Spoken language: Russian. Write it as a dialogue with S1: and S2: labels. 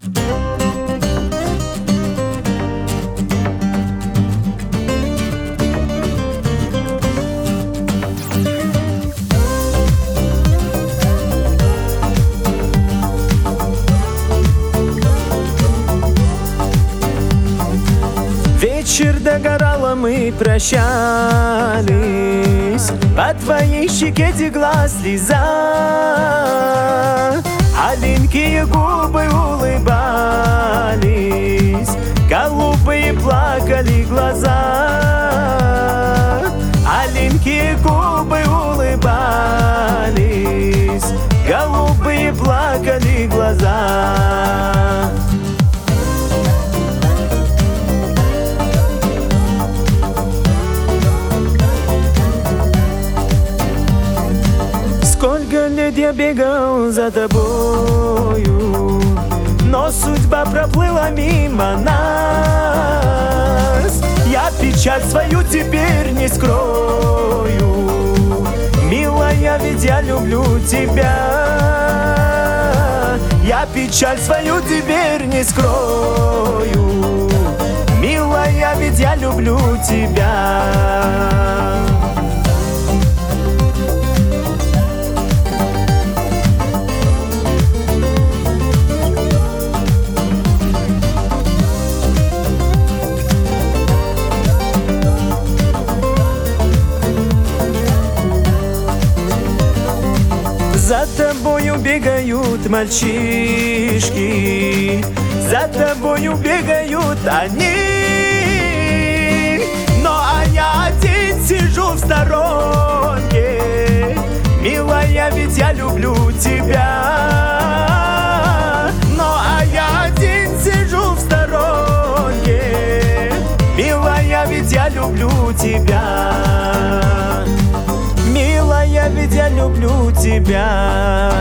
S1: Вечер догорало, мы прощались, по твоей щеке текла слеза. Аленькие губы улыбались, голубые плакали глаза. Аленькие губы улыбались, голубые плакали глаза. Сколько лет я бегал за тобою, но судьба проплыла мимо нас. Я печаль свою теперь не скрою, милая, ведь я люблю тебя. Я печаль свою теперь не скрою, милая, ведь я люблю тебя. За тобою бегают мальчишки, за тобою бегают они. Ну а я один сижу в сторонке, милая, ведь я люблю тебя. Ну а я один сижу в сторонке, милая, ведь я люблю тебя. Милая, ведь я люблю тебя.